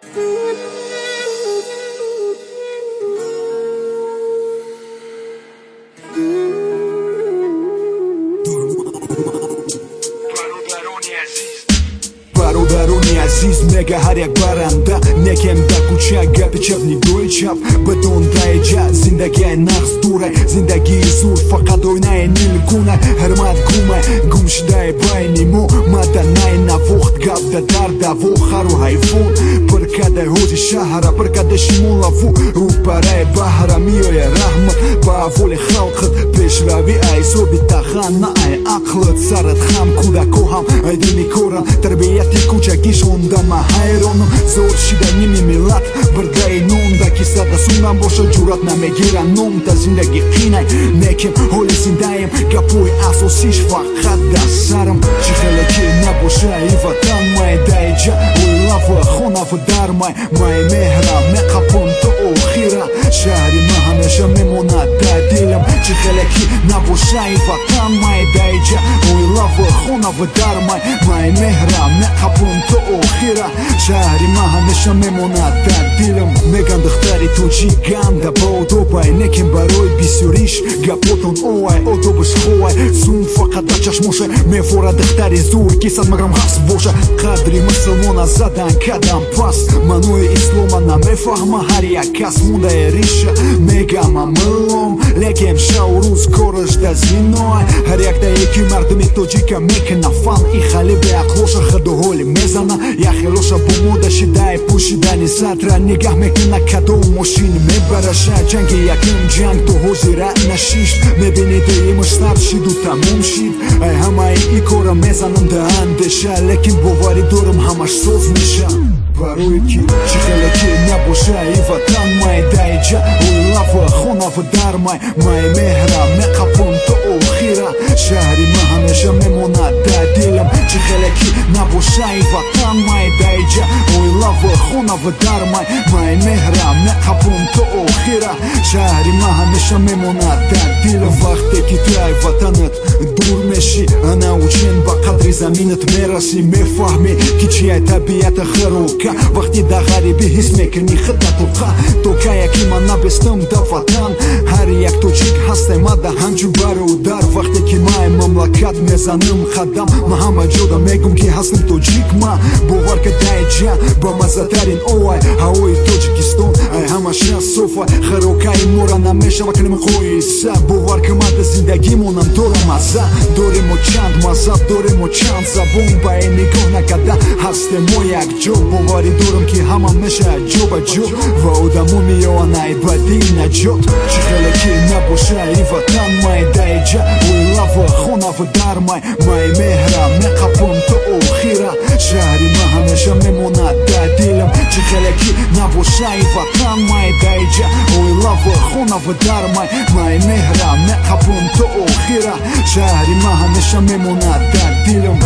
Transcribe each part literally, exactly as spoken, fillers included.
Бародарони азиз мега ҳар як баранда некем да кӯча гапи чап нигоҳи чап бадон даиҷа зиндагиаи нағз дурай зиндагии зур фақат ойнаи нилгунай ҳармат гумай гумшидаи байни мо маданаи навохт гап да дар даво хару ҳайвон пиркадаи ҳоҷи шаҳра пиркадаи шимолаву рӯпараи баҳра миёя раҳмат ба аҳволи халқат пешрави айзоби таханна ай ақлат сарат хам кӯдако ҳам айди мекорам тарбияти кӯчагӣ шондама ҳайронам зор шида ними миллат бардаи нонда ки садасунам боша ҷуръат намегира номда зиндагӣ қинай некем ҳоли зиндаем гапҳои асосиш фақат дар сарам чӣ хеле ки набоша и ватан май даиҷа ойлава хонава дар май май меҳрам меқапон то охира шаҳри ма ҳамеша мемонад дар дилам чӣ хеле ки набоша и ватан май даиҷа ойлава хонава дар май май меҳрам меқапон то охира шаҳри ма ҳамеша мемонад дар дилам меган духтари тоҷик ганда ба одобай некем барои бисёриш гапотон оай одобаш хоай зум фақат ба чашмоша мефора духтари зур ки сад маграм ҳаст боша қадри мусулмона задан кадам пас маънои ислома намефаҳма ҳар як кас мондаи риша мегама миллом лекем шаву рӯз кораш да зиноай ҳар якта яки мардуми тоҷика мекуна фан и хали беақлоша хадоҳоли мезана яхелоша бо мода шидаи пӯшидани сатра нигаҳ мекуна кадом мошини мебараша ҷанги якум ҷанг то ҳозира нашиш мебини деимаш сар шиду тамом шид ай ҳамаи и кора мезанам да андеша лекин боварӣ дорам ҳамаш соз меша барои ки чӣ хеле ки набоша и ватан май даиҷа ойлава хонава дар май май меҳрам меқапон то охира шаҳри ма ҳамеша мемонад дар дилам чӣ хеле ки набоша и ватан май даиҷа ойлава хонава дар май май меҳрам меқапон то охира шаҳри ма ҳамеша мемонад дар дилам вақте ки ту ай ватанат дур мешӣ анаучен ба қадри заминат мерасӣ мефаҳмӣ ки чи ай табиата харока вақти да ғарибӣ ҳис мекунӣ хидатуқа то кая ки ман набестам да ватан ҳар як тоҷик ҳастем мада ҳамчун бародар вақте ки май мамлакат мезанам қадам ма ҳама ҷода мегум ки ҳастам тоҷик ма бовар ка даиҷа ба маззатарин оай ҳавои тоҷикистон ай ҳамаша софа харокаи мора намешава ки намақоиса бовар ка мада зиндагимонам дора мазза доремо чанд мазҳаб доремо чанд забон ба ин нигоҳ накарда ҳастем мо якҷо боварӣ дорам ки ҳама меша ҷобаҷо ва одамо меёванд айбади наҷот чӣ хеле ки набоша и ватан май даиҷа ойлава хонава дар май май меҳрам меқапон то охира шаҳри ма ҳамеша мемонад дар дилам чӣ хеле ки набоша и ватан май даиҷа ойлава хонава дар май май меҳрам меқапон то охира шаҳри ма ҳамеша мемонад дар дилам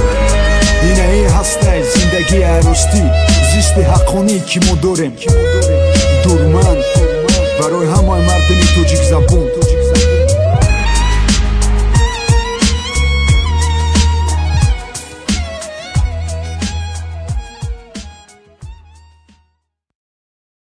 инаи ҳастай зиндагии ростӣ зисти ҳаққонӣ ки мо дорем дурманд барои ҳамаи мардуми тоҷикзабон